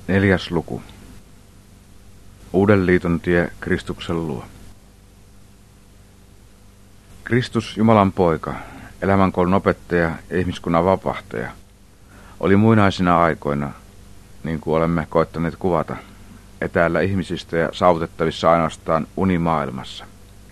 4. luku. Uuden liiton tie Kristuksen luo. Kristus, Jumalan poika, elämänkoulun opettaja ja ihmiskunnan vapahtaja, oli muinaisina aikoina, niin kuin olemme koettaneet kuvata, etäällä ihmisistä ja saavutettavissa ainoastaan unimaailmassa.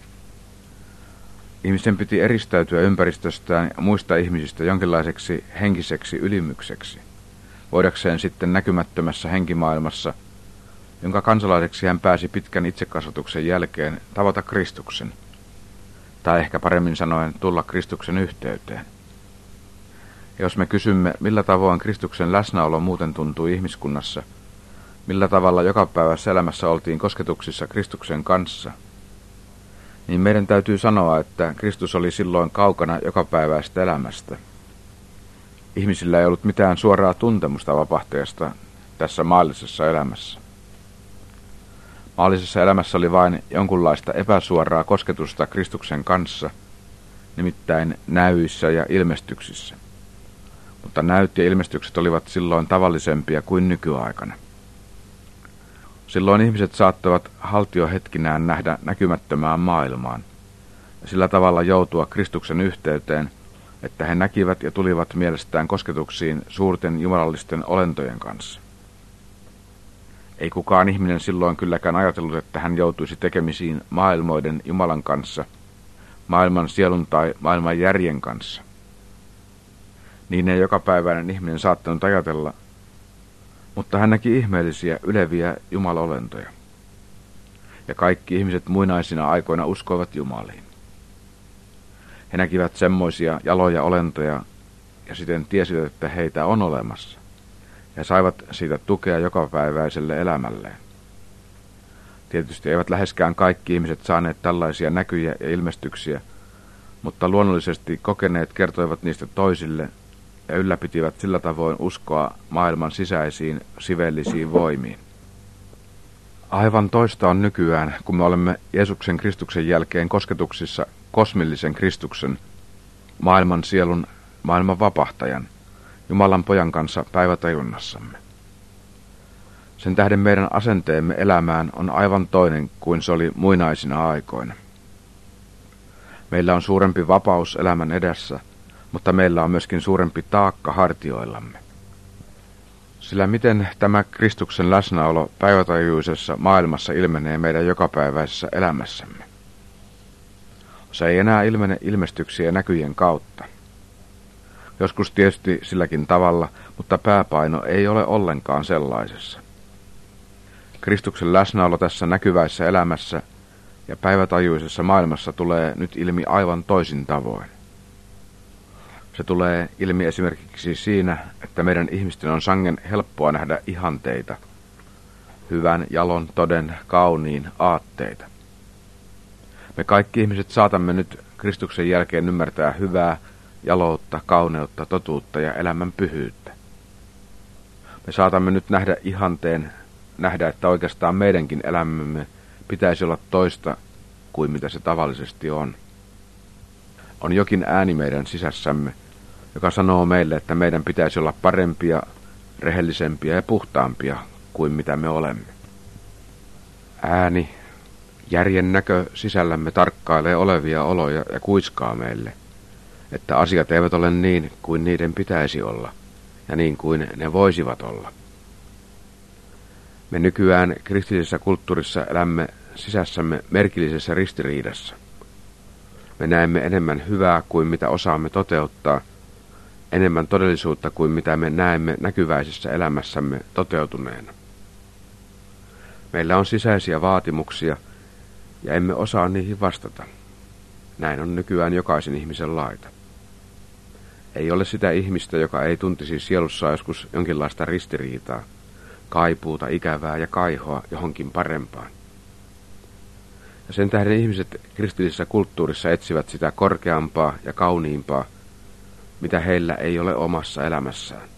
Ihmisen piti eristäytyä ympäristöstään ja muista ihmisistä jonkinlaiseksi henkiseksi ylimykseksi, voidakseen sitten näkymättömässä henkimaailmassa, jonka kansalaiseksi hän pääsi pitkän itsekasvatuksen jälkeen, tavata Kristuksen, tai ehkä paremmin sanoen tulla Kristuksen yhteyteen. Ja jos me kysymme, millä tavoin Kristuksen läsnäolo muuten tuntui ihmiskunnassa, millä tavalla jokapäiväisessä elämässä oltiin kosketuksissa Kristuksen kanssa, niin meidän täytyy sanoa, että Kristus oli silloin kaukana jokapäiväisestä elämästä. Ihmisillä ei ollut mitään suoraa tuntemusta vapahtajasta tässä maallisessa elämässä. Maallisessa elämässä oli vain jonkunlaista epäsuoraa kosketusta Kristuksen kanssa, nimittäin näyissä ja ilmestyksissä. Mutta näyt ja ilmestykset olivat silloin tavallisempia kuin nykyaikana. Silloin ihmiset saattavat haltiohetkinään nähdä näkymättömään maailmaan ja sillä tavalla joutua Kristuksen yhteyteen, että he näkivät ja tulivat mielestään kosketuksiin suurten jumalallisten olentojen kanssa. Ei kukaan ihminen silloin kylläkään ajatellut, että hän joutuisi tekemisiin maailmoiden Jumalan kanssa, maailman sielun tai maailman järjen kanssa. Niin ei jokapäiväinen ihminen saattanut ajatella, mutta hän näki ihmeellisiä, yleviä jumalolentoja. Ja kaikki ihmiset muinaisina aikoina uskoivat Jumaliin. He näkivät semmoisia jaloja olentoja ja siten tiesivät, että heitä on olemassa. Ja saivat siitä tukea jokapäiväiselle elämälleen. Tietysti eivät läheskään kaikki ihmiset saaneet tällaisia näkyjä ja ilmestyksiä, mutta luonnollisesti kokeneet kertoivat niistä toisille ja ylläpitivät sillä tavoin uskoa maailman sisäisiin sivellisiin voimiin. Aivan toista on nykyään, kun me olemme Jeesuksen Kristuksen jälkeen kosketuksissa kosmillisen Kristuksen, maailman sielun, maailman vapahtajan, Jumalan pojan kanssa päivätajunnassamme. Sen tähden meidän asenteemme elämään on aivan toinen kuin se oli muinaisina aikoina. Meillä on suurempi vapaus elämän edessä, mutta meillä on myöskin suurempi taakka hartioillamme. Sillä miten tämä Kristuksen läsnäolo päivätajuisessa maailmassa ilmenee meidän jokapäiväisessä elämässämme? Se ei enää ilmene ilmestyksiä ja näkyjen kautta. Joskus tietysti silläkin tavalla, mutta pääpaino ei ole ollenkaan sellaisessa. Kristuksen läsnäolo tässä näkyväisessä elämässä ja päivätajuisessa maailmassa tulee nyt ilmi aivan toisin tavoin. Se tulee ilmi esimerkiksi siinä, että meidän ihmisten on sangen helppoa nähdä ihanteita, hyvän, jalon, toden, kauniin aatteita. Me kaikki ihmiset saatamme nyt Kristuksen jälkeen ymmärtää hyvää, jaloutta, kauneutta, totuutta ja elämän pyhyyttä. Me saatamme nyt nähdä ihanteen, nähdä, että oikeastaan meidänkin elämämme pitäisi olla toista kuin mitä se tavallisesti on. On jokin ääni meidän sisässämme, joka sanoo meille, että meidän pitäisi olla parempia, rehellisempiä ja puhtaampia kuin mitä me olemme. Ääni, järjen näkö sisällämme tarkkailee olevia oloja ja kuiskaa meille, että asiat eivät ole niin kuin niiden pitäisi olla ja niin kuin ne voisivat olla. Me nykyään kristillisessä kulttuurissa elämme sisässämme merkillisessä ristiriidassa. Me näemme enemmän hyvää kuin mitä osaamme toteuttaa, enemmän todellisuutta kuin mitä me näemme näkyväisessä elämässämme toteutuneena. Meillä on sisäisiä vaatimuksia ja emme osaa niihin vastata. Näin on nykyään jokaisen ihmisen laita. Ei ole sitä ihmistä, joka ei tuntisi sielussa joskus jonkinlaista ristiriitaa, kaipuuta, ikävää ja kaihoa johonkin parempaan. Ja sen tähden ihmiset kristillisessä kulttuurissa etsivät sitä korkeampaa ja kauniimpaa, mitä heillä ei ole omassa elämässään.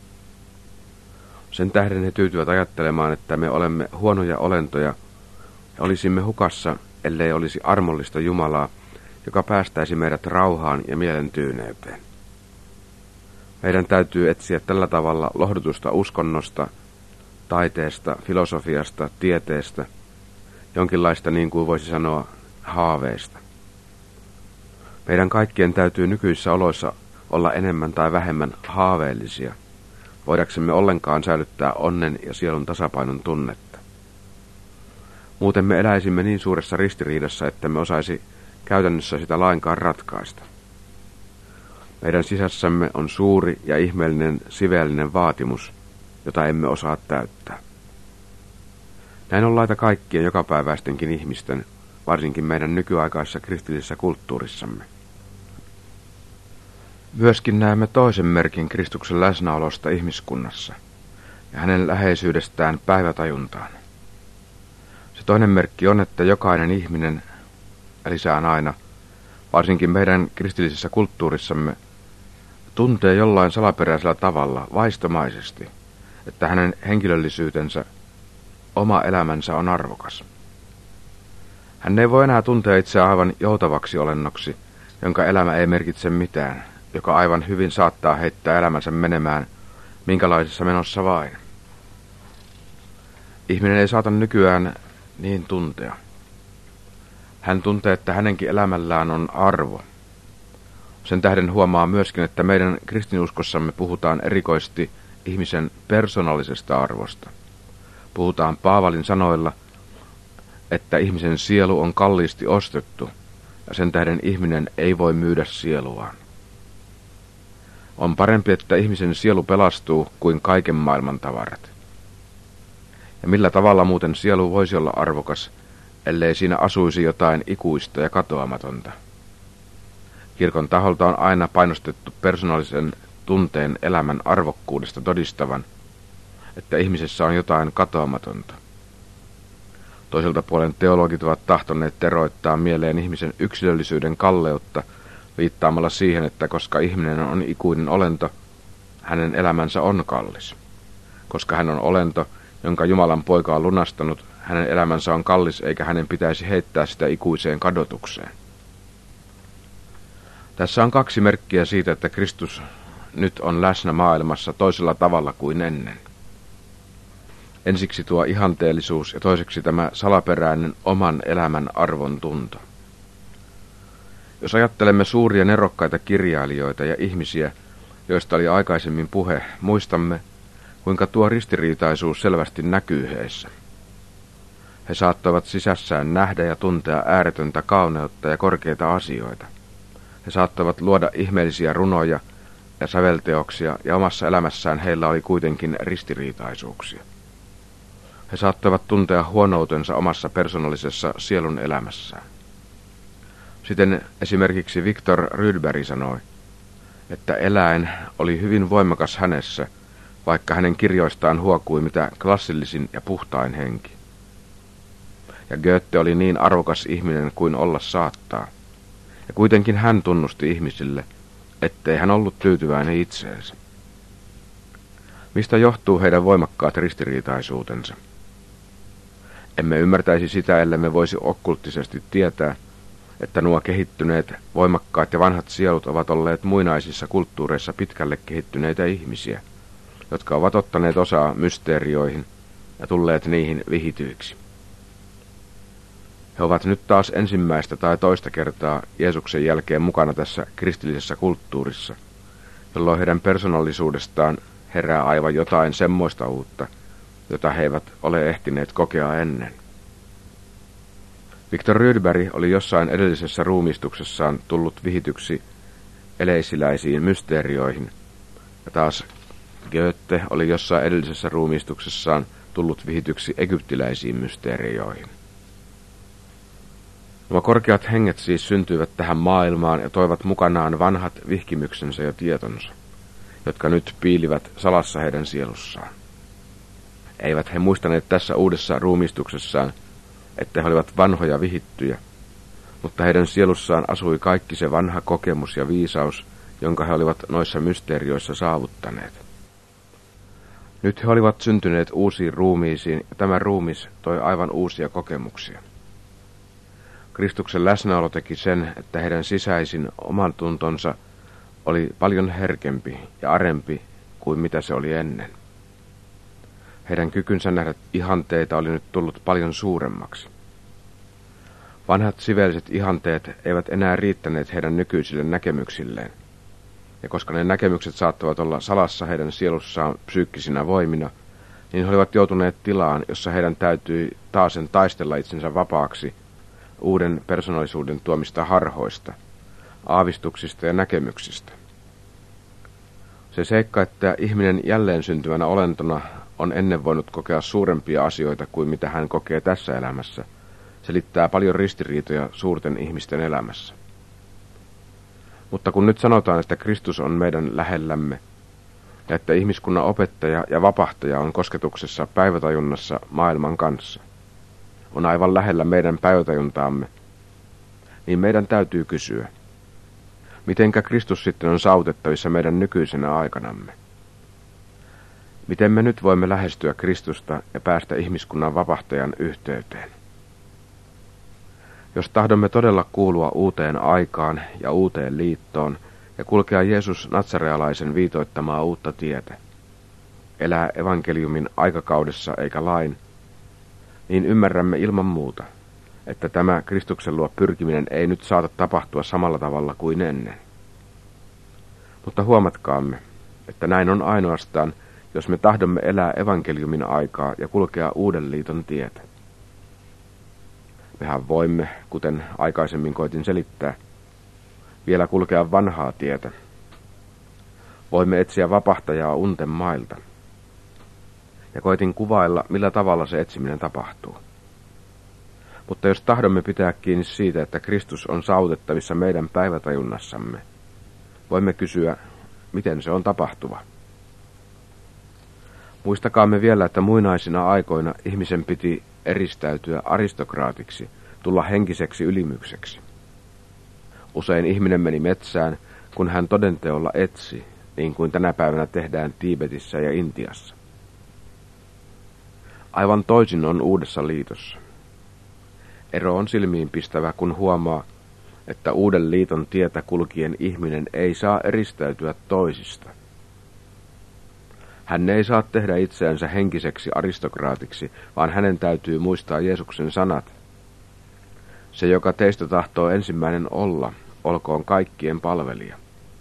Sen tähden he tyytyvät ajattelemaan, että me olemme huonoja olentoja ja olisimme hukassa, ellei olisi armollista Jumalaa, joka päästäisi meidät rauhaan ja mielen tyyneyteen. Meidän täytyy etsiä tällä tavalla lohdutusta uskonnosta taiteesta, filosofiasta, tieteestä, jonkinlaista niin kuin voisi sanoa haaveista. Meidän kaikkien täytyy nykyisissä oloissa olla enemmän tai vähemmän haaveellisia, voidaksemme ollenkaan säilyttää onnen ja sielun tasapainon tunnetta. Muuten me eläisimme niin suuressa ristiriidassa, että me osaisi käytännössä sitä lainkaan ratkaista. Meidän sisässämme on suuri ja ihmeellinen siveellinen vaatimus, jota emme osaa täyttää. Näin on laita kaikkien jokapäiväistenkin ihmisten, varsinkin meidän nykyaikaisessa kristillisessä kulttuurissamme. Myöskin näemme toisen merkin Kristuksen läsnäolosta ihmiskunnassa ja hänen läheisyydestään päivätajuntaan. Se toinen merkki on, että jokainen ihminen, lisään aina, varsinkin meidän kristillisessä kulttuurissamme, tuntee jollain salaperäisellä tavalla, vaistomaisesti, että hänen henkilöllisyytensä, oma elämänsä on arvokas. Hän ei voi enää tuntea itseään aivan joutavaksi olennoksi, jonka elämä ei merkitse mitään, joka aivan hyvin saattaa heittää elämänsä menemään, minkälaisessa menossa vain. Ihminen ei saata nykyään niin tuntea. Hän tuntee, että hänenkin elämällään on arvo. Sen tähden huomaa myöskin, että meidän kristinuskossamme puhutaan erikoisesti ihmisen persoonallisesta arvosta. Puhutaan Paavalin sanoilla, että ihmisen sielu on kalliisti ostettu, ja sen tähden ihminen ei voi myydä sieluaan. On parempi, että ihmisen sielu pelastuu kuin kaiken maailman tavarat. Ja millä tavalla muuten sielu voisi olla arvokas, ellei siinä asuisi jotain ikuista ja katoamatonta. Kirkon taholta on aina painostettu persoonallisen tunteen elämän arvokkuudesta todistavan, että ihmisessä on jotain katoamatonta. Toiselta puolen teologit ovat tahtoneet teroittaa mieleen ihmisen yksilöllisyyden kalleutta viittaamalla siihen, että koska ihminen on ikuinen olento, hänen elämänsä on kallis. Koska hän on olento, jonka Jumalan poika on lunastanut, hänen elämänsä on kallis eikä hänen pitäisi heittää sitä ikuiseen kadotukseen. Tässä on kaksi merkkiä siitä, että Kristus nyt on läsnä maailmassa toisella tavalla kuin ennen. Ensiksi tuo ihanteellisuus ja toiseksi tämä salaperäinen oman elämän arvon tunto. Jos ajattelemme suuria nerokkaita kirjailijoita ja ihmisiä, joista oli aikaisemmin puhe, muistamme, kuinka tuo ristiriitaisuus selvästi näkyy heissä. He saattoivat sisässään nähdä ja tuntea ääretöntä kauneutta ja korkeita asioita. He saattoivat luoda ihmeellisiä runoja ja sävelteoksia, ja omassa elämässään heillä oli kuitenkin ristiriitaisuuksia. He saattoivat tuntea huonoutensa omassa persoonallisessa sielun elämässään. Sitten esimerkiksi Viktor Rydberg sanoi, että eläin oli hyvin voimakas hänessä, vaikka hänen kirjoistaan huokui mitä klassillisin ja puhtain henki. Ja Goethe oli niin arvokas ihminen kuin olla saattaa. Ja kuitenkin hän tunnusti ihmisille, ettei hän ollut tyytyväinen itseensä. Mistä johtuu heidän voimakkaat ristiriitaisuutensa? Emme ymmärtäisi sitä, ellemme voisi okkulttisesti tietää, että nuo kehittyneet, voimakkaat ja vanhat sielut ovat olleet muinaisissa kulttuureissa pitkälle kehittyneitä ihmisiä, jotka ovat ottaneet osaa mysteerioihin ja tulleet niihin vihityiksi. He ovat nyt taas ensimmäistä tai toista kertaa Jeesuksen jälkeen mukana tässä kristillisessä kulttuurissa, jolloin heidän persoonallisuudestaan herää aivan jotain semmoista uutta, jota he eivät ole ehtineet kokea ennen. Viktor Rydberg oli jossain edellisessä ruumistuksessaan tullut vihityksi eleisiläisiin mysteerioihin, ja taas Goethe oli jossain edellisessä ruumistuksessaan tullut vihityksi egyptiläisiin mysteerioihin. Nuo korkeat henget siis syntyivät tähän maailmaan ja toivat mukanaan vanhat vihkimyksensä ja tietonsa, jotka nyt piilivät salassa heidän sielussaan. Eivät he muistaneet tässä uudessa ruumistuksessaan, että he olivat vanhoja vihittyjä, mutta heidän sielussaan asui kaikki se vanha kokemus ja viisaus, jonka he olivat noissa mysteerioissa saavuttaneet. Nyt he olivat syntyneet uusiin ruumiisiin, ja tämä ruumis toi aivan uusia kokemuksia. Kristuksen läsnäolo teki sen, että heidän sisäisin oman tuntonsa oli paljon herkempi ja arempi kuin mitä se oli ennen. Heidän kykynsä nähdä ihanteita oli nyt tullut paljon suuremmaksi. Vanhat siveelliset ihanteet eivät enää riittäneet heidän nykyisille näkemyksilleen, ja koska ne näkemykset saattavat olla salassa heidän sielussaan psyykkisinä voimina, niin he olivat joutuneet tilaan, jossa heidän täytyi taasen taistella itsensä vapaaksi uuden persoonallisuuden tuomista harhoista, aavistuksista ja näkemyksistä. Se seikka, että ihminen jälleen syntyvänä olentona on ennen voinut kokea suurempia asioita kuin mitä hän kokee tässä elämässä, selittää paljon ristiriitoja suurten ihmisten elämässä. Mutta kun nyt sanotaan, että Kristus on meidän lähellämme, ja että ihmiskunnan opettaja ja vapahtaja on kosketuksessa päivätajunnassa maailman kanssa, on aivan lähellä meidän päivätajuntaamme, niin meidän täytyy kysyä, mitenkä Kristus sitten on saavutettavissa meidän nykyisenä aikanamme? Miten me nyt voimme lähestyä Kristusta ja päästä ihmiskunnan vapahtajan yhteyteen? Jos tahdomme todella kuulua uuteen aikaan ja uuteen liittoon ja kulkea Jeesus Natsarealaisen viitoittamaa uutta tietä, elää evankeliumin aikakaudessa eikä lain, niin ymmärrämme ilman muuta, että tämä Kristuksen luo pyrkiminen ei nyt saata tapahtua samalla tavalla kuin ennen. Mutta huomatkaamme, että näin on ainoastaan, jos me tahdomme elää evankeliumin aikaa ja kulkea uuden liiton tietä. Mehän voimme, kuten aikaisemmin koitin selittää, vielä kulkea vanhaa tietä. Voimme etsiä vapahtajaa unten mailta. Ja koitin kuvailla, millä tavalla se etsiminen tapahtuu. Mutta jos tahdomme pitää kiinni siitä, että Kristus on saavutettavissa meidän päivätajunnassamme, voimme kysyä, miten se on tapahtuva. Muistakaamme vielä, että muinaisina aikoina ihmisen piti eristäytyä aristokraatiksi, tulla henkiseksi ylimykseksi. Usein ihminen meni metsään, kun hän todenteolla etsi, niin kuin tänä päivänä tehdään Tiibetissä ja Intiassa. Aivan toisin on uudessa liitossa. Ero on silmiinpistävä, kun huomaa, että uuden liiton tietä kulkien ihminen ei saa eristäytyä toisista. Hän ei saa tehdä itseänsä henkiseksi aristokraatiksi, vaan hänen täytyy muistaa Jeesuksen sanat. Se, joka teistä tahtoo ensimmäinen olla, olkoon kaikkien palvelija.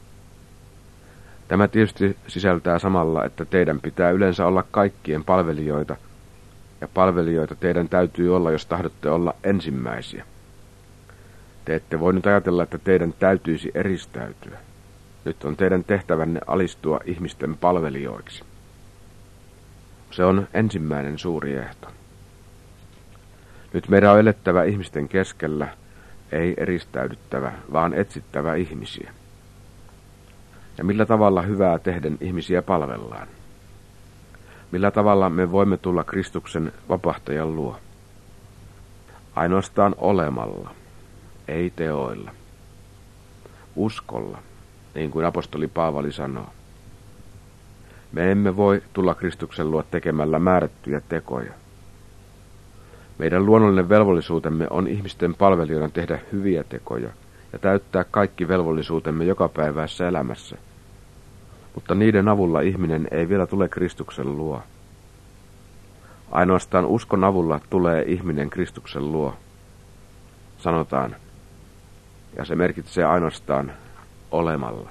Tämä tietysti sisältää samalla, että teidän pitää yleensä olla kaikkien palvelijoita, ja palvelijoita teidän täytyy olla, jos tahdotte olla ensimmäisiä. Te ette voi nyt ajatella, että teidän täytyisi eristäytyä. Nyt on teidän tehtävänne alistua ihmisten palvelijoiksi. Se on ensimmäinen suuri ehto. Nyt meidän on elettävä ihmisten keskellä, ei eristäydyttävä, vaan etsittävä ihmisiä. Ja millä tavalla hyvää tehden ihmisiä palvellaan? Millä tavalla me voimme tulla Kristuksen vapahtajan luo? Ainoastaan olemalla, ei teoilla. Uskolla, niin kuin apostoli Paavali sanoo. Me emme voi tulla Kristuksen luo tekemällä määrättyjä tekoja. Meidän luonnollinen velvollisuutemme on ihmisten palvelijoina tehdä hyviä tekoja ja täyttää kaikki velvollisuutemme jokapäiväisessä elämässä. Mutta niiden avulla ihminen ei vielä tule Kristuksen luo. Ainoastaan uskon avulla tulee ihminen Kristuksen luo, sanotaan, ja se merkitsee ainoastaan olemalla.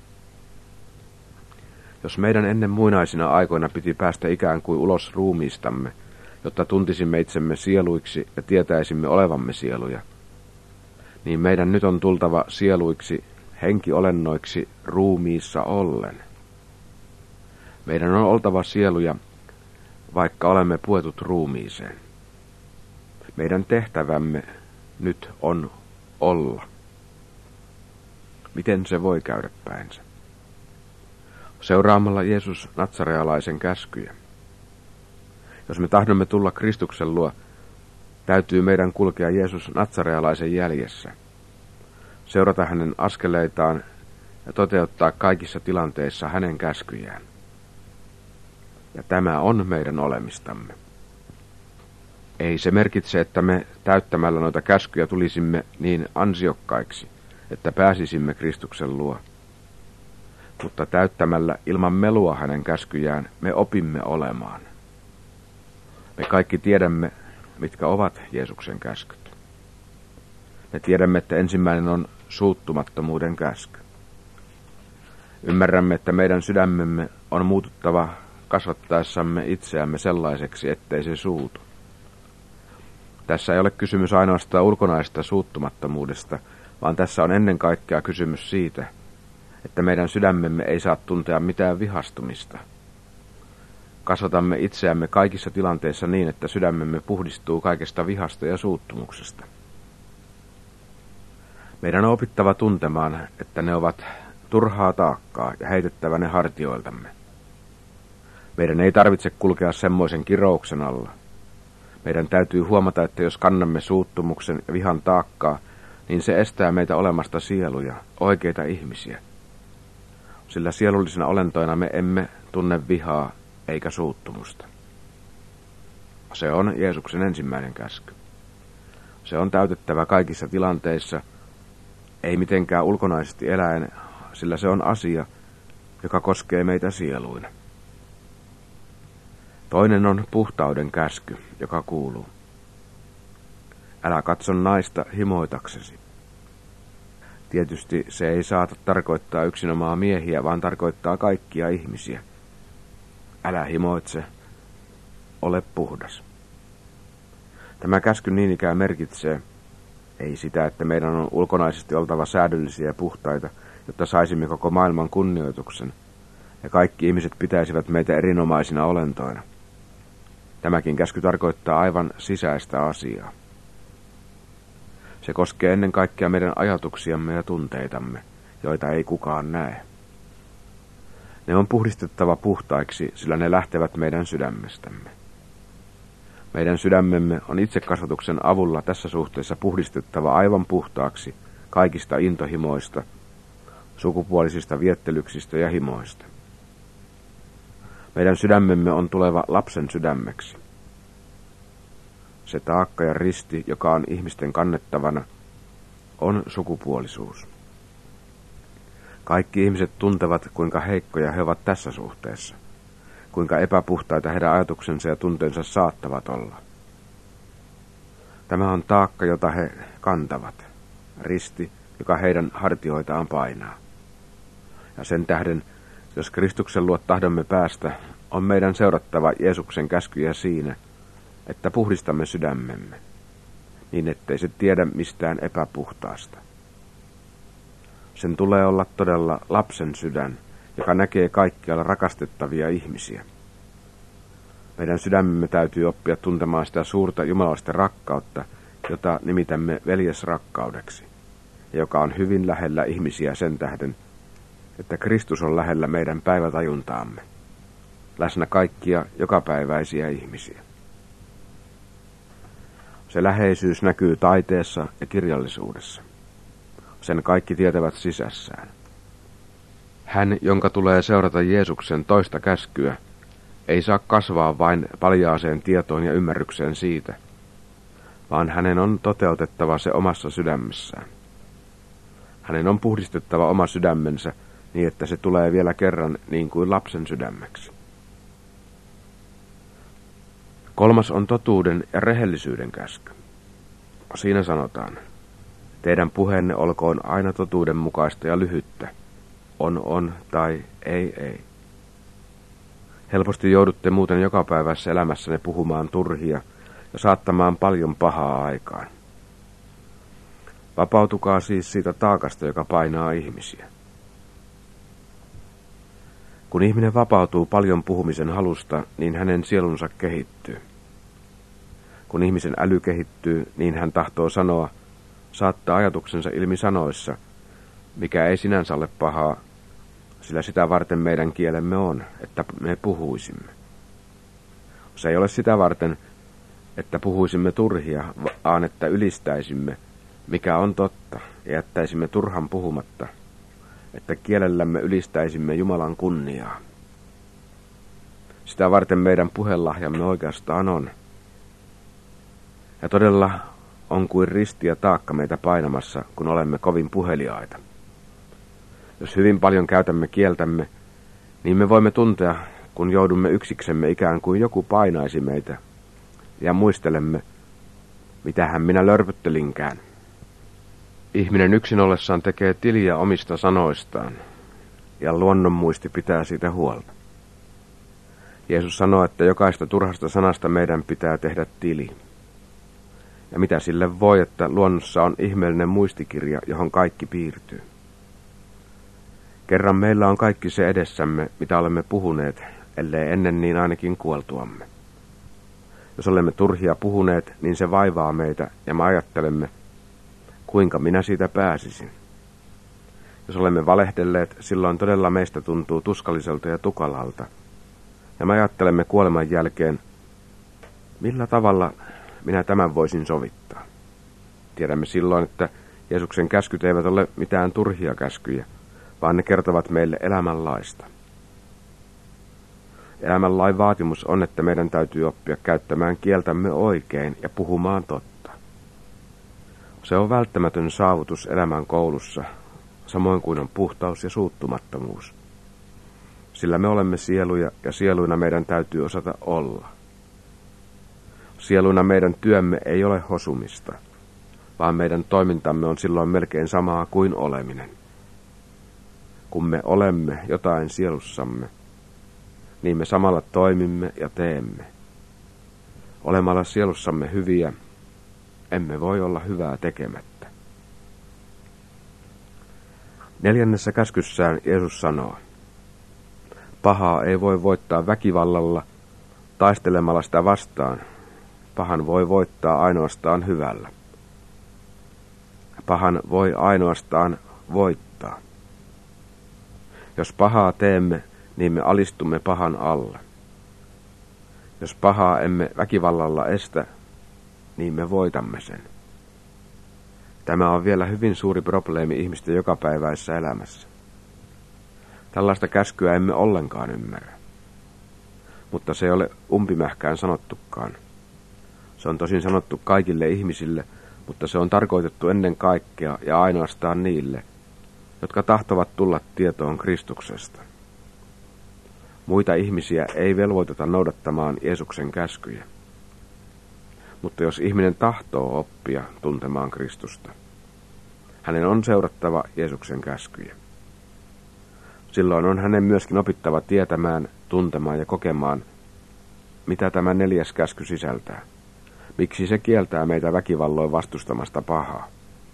Jos meidän ennen muinaisina aikoina piti päästä ikään kuin ulos ruumiistamme, jotta tuntisimme itsemme sieluiksi ja tietäisimme olevamme sieluja, niin meidän nyt on tultava sieluiksi, henkiolennoiksi ruumiissa ollen. Meidän on oltava sieluja, vaikka olemme puetut ruumiiseen. Meidän tehtävämme nyt on olla. Miten se voi käydä päinsä? Seuraamalla Jeesus Natsarealaisen käskyjä. Jos me tahdomme tulla Kristuksen luo, täytyy meidän kulkea Jeesus Natsarealaisen jäljessä, seurata hänen askeleitaan ja toteuttaa kaikissa tilanteissa hänen käskyjään. Ja tämä on meidän olemistamme. Ei se merkitse, että me täyttämällä noita käskyjä tulisimme niin ansiokkaiksi, että pääsisimme Kristuksen luo. Mutta täyttämällä ilman melua hänen käskyjään me opimme olemaan. Me kaikki tiedämme, mitkä ovat Jeesuksen käskyt. Me tiedämme, että ensimmäinen on suuttumattomuuden käsky. Ymmärrämme, että meidän sydämemme on muututtava kasvattaessamme itseämme sellaiseksi, ettei se suutu. Tässä ei ole kysymys ainoastaan ulkonaisesta suuttumattomuudesta, vaan tässä on ennen kaikkea kysymys siitä, että meidän sydämemme ei saa tuntea mitään vihastumista. Kasvatamme itseämme kaikissa tilanteissa niin, että sydämemme puhdistuu kaikesta vihasta ja suuttumuksesta. Meidän on opittava tuntemaan, että ne ovat turhaa taakkaa ja heitettävä ne hartioiltamme. Meidän ei tarvitse kulkea semmoisen kirouksen alla. Meidän täytyy huomata, että jos kannamme suuttumuksen ja vihan taakkaa, niin se estää meitä olemasta sieluja, oikeita ihmisiä. Sillä sielullisina olentoina me emme tunne vihaa eikä suuttumusta. Se on Jeesuksen ensimmäinen käsky. Se on täytettävä kaikissa tilanteissa, ei mitenkään ulkonaisesti eläen, sillä se on asia, joka koskee meitä sieluina. Toinen on puhtauden käsky, joka kuuluu: älä katso naista himoitaksesi. Tietysti se ei saata tarkoittaa yksinomaan miehiä, vaan tarkoittaa kaikkia ihmisiä. Älä himoitse, ole puhdas. Tämä käsky niin ikään merkitsee, ei sitä, että meidän on ulkonaisesti oltava säädyllisiä ja puhtaita, jotta saisimme koko maailman kunnioituksen, ja kaikki ihmiset pitäisivät meitä erinomaisina olentoina. Tämäkin käsky tarkoittaa aivan sisäistä asiaa. Se koskee ennen kaikkea meidän ajatuksiamme ja tunteitamme, joita ei kukaan näe. Ne on puhdistettava puhtaiksi, sillä ne lähtevät meidän sydämestämme. Meidän sydämemme on itsekasvatuksen avulla tässä suhteessa puhdistettava aivan puhtaaksi kaikista intohimoista, sukupuolisista viettelyksistä ja himoista. Meidän sydämemme on tuleva lapsen sydämeksi. Se taakka ja risti, joka on ihmisten kannettavana, on sukupuolisuus. Kaikki ihmiset tuntevat, kuinka heikkoja he ovat tässä suhteessa, kuinka epäpuhtaita heidän ajatuksensa ja tunteensa saattavat olla. Tämä on taakka, jota he kantavat, risti, joka heidän hartioitaan painaa. Ja sen tähden, jos Kristuksen luo tahdomme päästä, on meidän seurattava Jeesuksen käskyjä siinä, että puhdistamme sydämemme, niin ettei se tiedä mistään epäpuhtaasta. Sen tulee olla todella lapsen sydän, joka näkee kaikkialla rakastettavia ihmisiä. Meidän sydämemme täytyy oppia tuntemaan sitä suurta jumalallista rakkautta, jota nimitämme veljesrakkaudeksi, ja joka on hyvin lähellä ihmisiä sen tähden, että Kristus on lähellä meidän päivätajuntaamme, läsnä kaikkia jokapäiväisiä ihmisiä. Se läheisyys näkyy taiteessa ja kirjallisuudessa. Sen kaikki tietävät sisässään. Hän, jonka tulee seurata Jeesuksen toista käskyä, ei saa kasvaa vain paljaaseen tietoon ja ymmärrykseen siitä, vaan hänen on toteutettava se omassa sydämessään. Hänen on puhdistettava oma sydämensä niin, että se tulee vielä kerran niin kuin lapsen sydämeksi. Kolmas on totuuden ja rehellisyyden käsky. Siinä sanotaan: teidän puheenne olkoon aina totuudenmukaista ja lyhyttä, on tai ei. Helposti joudutte muuten jokapäiväisessä elämässänne puhumaan turhia ja saattamaan paljon pahaa aikaan. Vapautukaa siis siitä taakasta, joka painaa ihmisiä. Kun ihminen vapautuu paljon puhumisen halusta, niin hänen sielunsa kehittyy. Kun ihmisen äly kehittyy, niin hän tahtoo sanoa, saattaa ajatuksensa ilmi sanoissa, mikä ei sinänsä ole pahaa, sillä sitä varten meidän kielemme on, että me puhuisimme. Se ei ole sitä varten, että puhuisimme turhia, vaan että ylistäisimme, mikä on totta, ja jättäisimme turhan puhumatta, että kielellämme ylistäisimme Jumalan kunniaa. Sitä varten meidän puhelahjamme oikeastaan on. Ja todella on kuin risti ja taakka meitä painamassa, kun olemme kovin puheliaita. Jos hyvin paljon käytämme kieltämme, niin me voimme tuntea, kun joudumme yksiksemme ikään kuin joku painaisi meitä ja muistelemme, mitähän minä lörpöttelinkään. Ihminen yksin ollessaan tekee tiliä omista sanoistaan, ja luonnonmuisti pitää siitä huolta. Jeesus sanoo, että jokaista turhasta sanasta meidän pitää tehdä tili. Ja mitä sille voi, että luonnossa on ihmeellinen muistikirja, johon kaikki piirtyy. Kerran meillä on kaikki se edessämme, mitä olemme puhuneet, ellei ennen niin ainakin kuoltuamme. Jos olemme turhia puhuneet, niin se vaivaa meitä, ja me ajattelemme, kuinka minä siitä pääsisin. Jos olemme valehdelleet, silloin todella meistä tuntuu tuskalliselta ja tukalalta. Ja me ajattelemme kuoleman jälkeen, millä tavalla minä tämän voisin sovittaa. Tiedämme silloin, että Jeesuksen käskyt eivät ole mitään turhia käskyjä, vaan ne kertovat meille elämänlaista. Elämänlain vaatimus on, että meidän täytyy oppia käyttämään kieltämme oikein ja puhumaan totta. Se on välttämätön saavutus elämän koulussa, samoin kuin on puhtaus ja suuttumattomuus. Sillä me olemme sieluja ja sieluina meidän täytyy osata olla. Sieluina meidän työmme ei ole hosumista, vaan meidän toimintamme on silloin melkein samaa kuin oleminen. Kun me olemme jotain sielussamme, niin me samalla toimimme ja teemme. Olemalla sielussamme hyviä, emme voi olla hyvää tekemättä. 4. käskyssään Jeesus sanoo, pahaa ei voi voittaa väkivallalla, taistelemalla sitä vastaan. Pahan voi voittaa ainoastaan hyvällä. Pahan voi ainoastaan voittaa. Jos pahaa teemme, niin me alistumme pahan alle. Jos pahaa emme väkivallalla estä, niin me voitamme sen. Tämä on vielä hyvin suuri probleemi ihmisten jokapäiväisessä elämässä. Tällaista käskyä emme ollenkaan ymmärrä. Mutta se ei ole umpimähkään sanottukaan. Se on tosin sanottu kaikille ihmisille, mutta se on tarkoitettu ennen kaikkea ja ainoastaan niille, jotka tahtovat tulla tietoon Kristuksesta. Muita ihmisiä ei velvoiteta noudattamaan Jeesuksen käskyjä. Mutta jos ihminen tahtoo oppia tuntemaan Kristusta, hänen on seurattava Jeesuksen käskyjä. Silloin on hänen myöskin opittava tietämään, tuntemaan ja kokemaan, mitä tämä 4. käsky sisältää. Miksi se kieltää meitä väkivalloin vastustamasta pahaa?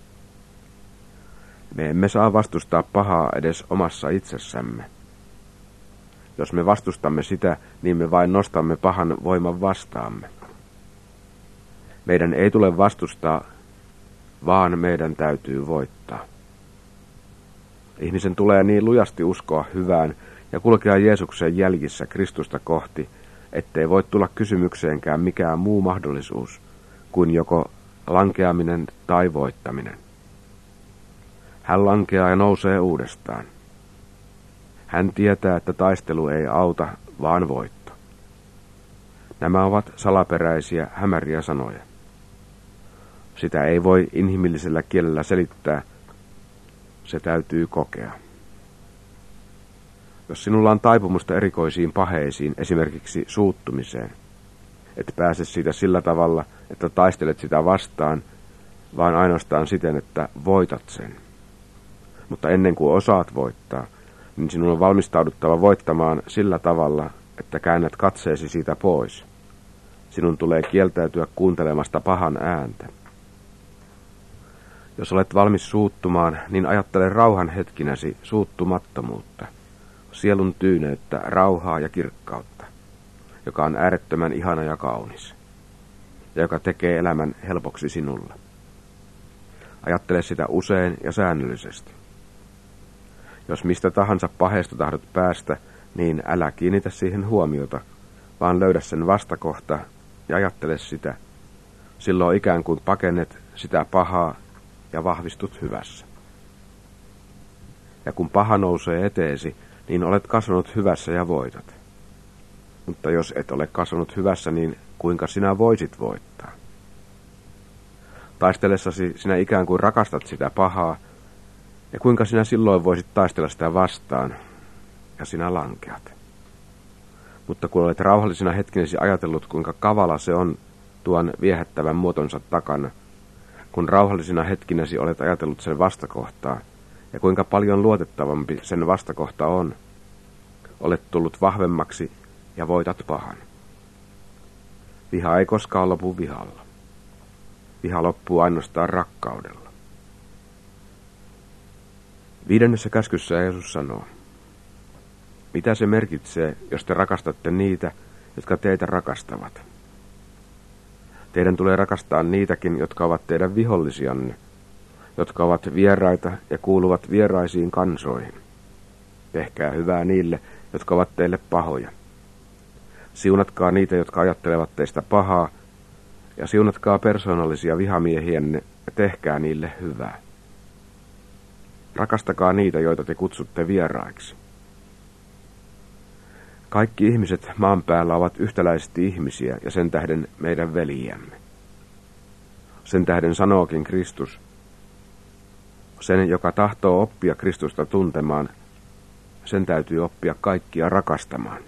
Me emme saa vastustaa pahaa edes omassa itsessämme. Jos me vastustamme sitä, niin me vain nostamme pahan voiman vastaamme. Meidän ei tule vastustaa, vaan meidän täytyy voittaa. Ihmisen tulee niin lujasti uskoa hyvään ja kulkea Jeesuksen jäljissä Kristusta kohti, ettei voi tulla kysymykseenkään mikään muu mahdollisuus kuin joko lankeaminen tai voittaminen. Hän lankeaa ja nousee uudestaan. Hän tietää, että taistelu ei auta, vaan voitto. Nämä ovat salaperäisiä, hämäriä sanoja. Sitä ei voi inhimillisellä kielellä selittää, se täytyy kokea. Jos sinulla on taipumusta erikoisiin paheisiin, esimerkiksi suuttumiseen, et pääse siitä sillä tavalla, että taistelet sitä vastaan, vaan ainoastaan siten, että voitat sen. Mutta ennen kuin osaat voittaa, niin sinun on valmistauduttava voittamaan sillä tavalla, että käännät katseesi siitä pois. Sinun tulee kieltäytyä kuuntelemasta pahan ääntä. Jos olet valmis suuttumaan, niin ajattele rauhan hetkinäsi suuttumattomuutta, sielun tyyneyttä, rauhaa ja kirkkautta, joka on äärettömän ihana ja kaunis, ja joka tekee elämän helpoksi sinulle. Ajattele sitä usein ja säännöllisesti. Jos mistä tahansa paheesta tahdot päästä, niin älä kiinnitä siihen huomiota, vaan löydä sen vastakohta ja ajattele sitä. Silloin ikään kuin pakennet sitä pahaa ja vahvistut hyvässä. Ja kun paha nousee eteesi, niin olet kasvanut hyvässä ja voitat. Mutta jos et ole kasvanut hyvässä, niin kuinka sinä voisit voittaa? Taistellessasi sinä ikään kuin rakastat sitä pahaa, ja kuinka sinä silloin voisit taistella sitä vastaan, ja sinä lankeat. Mutta kun olet rauhallisina hetkinesi ajatellut, kuinka kavala se on, tuon viehättävän muotonsa takana, kun rauhallisina hetkinäsi olet ajatellut sen vastakohtaa, ja kuinka paljon luotettavampi sen vastakohta on. Olet tullut vahvemmaksi ja voitat pahan. Viha ei koskaan lopu vihalla. Viha loppuu ainoastaan rakkaudella. 5. käskyssä Jeesus sanoo, mitä se merkitsee, jos te rakastatte niitä, jotka teitä rakastavat? Teidän tulee rakastaa niitäkin, jotka ovat teidän vihollisianne, jotka ovat vieraita ja kuuluvat vieraisiin kansoihin. Tehkää hyvää niille, jotka ovat teille pahoja. Siunatkaa niitä, jotka ajattelevat teistä pahaa, ja siunatkaa persoonallisia vihamiehiänne ja tehkää niille hyvää. Rakastakaa niitä, joita te kutsutte vieraiksi. Kaikki ihmiset maan päällä ovat yhtäläisesti ihmisiä ja sen tähden meidän veljiämme. Sen tähden sanookin Kristus, sen joka tahtoo oppia Kristusta tuntemaan, sen täytyy oppia kaikkia rakastamaan.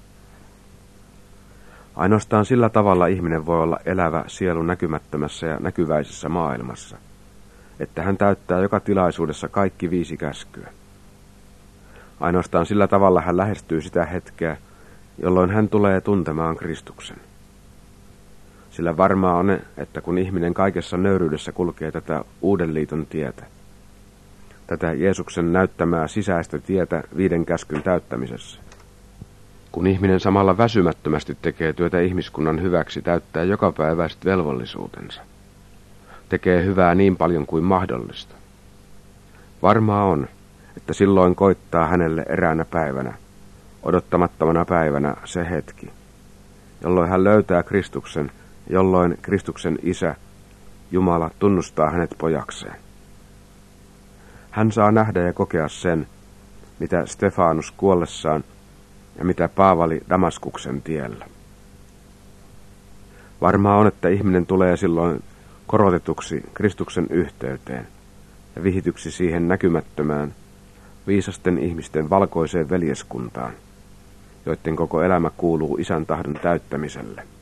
Ainoastaan sillä tavalla ihminen voi olla elävä sielu näkymättömässä ja näkyväisessä maailmassa, että hän täyttää joka tilaisuudessa kaikki 5 käskyä. Ainoastaan sillä tavalla hän lähestyy sitä hetkeä, jolloin hän tulee tuntemaan Kristuksen. Sillä varmaa on, että kun ihminen kaikessa nöyryydessä kulkee tätä uuden liiton tietä, tätä Jeesuksen näyttämää sisäistä tietä 5 käskyn täyttämisessä, kun ihminen samalla väsymättömästi tekee työtä ihmiskunnan hyväksi, täyttää jokapäiväiset velvollisuutensa, tekee hyvää niin paljon kuin mahdollista. Varmaa on, että silloin koittaa hänelle eräänä päivänä, odottamattomana päivänä se hetki, jolloin hän löytää Kristuksen, jolloin Kristuksen Isä, Jumala, tunnustaa hänet pojakseen. Hän saa nähdä ja kokea sen, mitä Stefanus kuollessaan ja mitä Paavali Damaskuksen tiellä. Varmaa on, että ihminen tulee silloin korotetuksi Kristuksen yhteyteen ja vihityksi siihen näkymättömään, viisasten ihmisten valkoiseen veljeskuntaan, joiden koko elämä kuuluu Isän tahdon täyttämiselle.